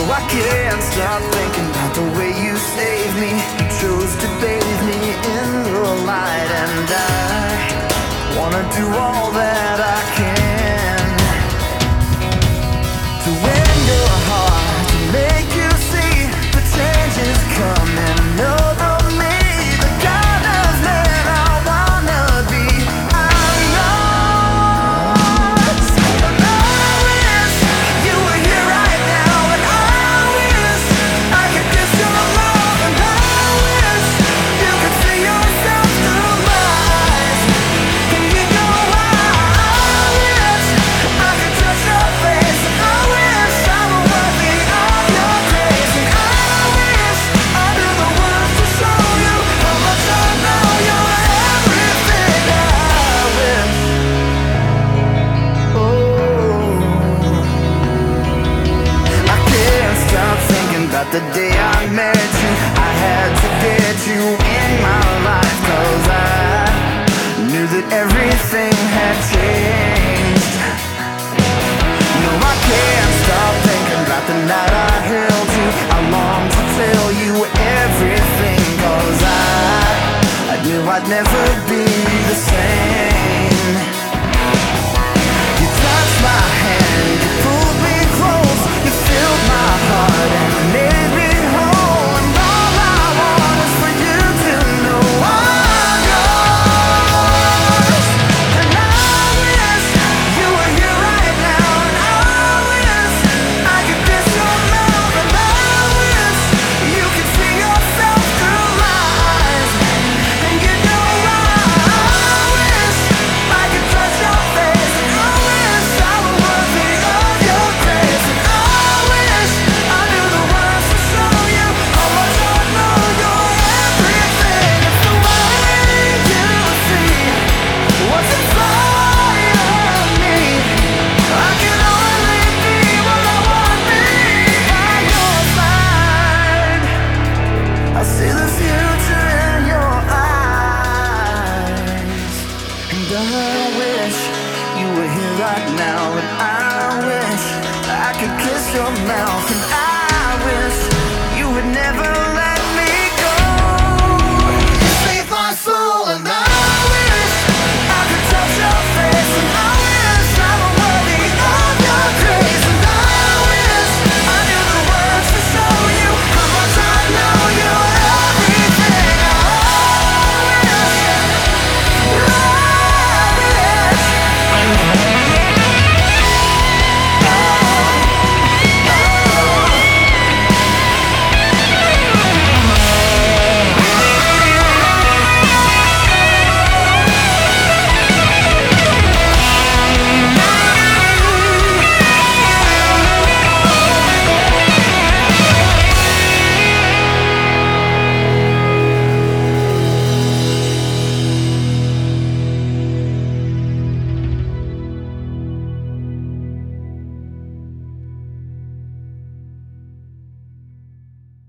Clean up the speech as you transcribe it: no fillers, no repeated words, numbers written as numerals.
I can't stop thinking about the way you saved me. You chose to bathe me in the light, and I wanna do all that I can to win your heart, to make you see the change is coming over me. The kind of man I wanna be. I'm yours. I wish you were here right now, and I wish I could kiss your mouth, and I wish you could see yourself through my eyes. Can you go out? I wish I could touch your face. I wish I were worthy of your grace, and I wish I knew the words to show you how much I know you're everything. I wish. Oh, I can't stop thinking about the day I met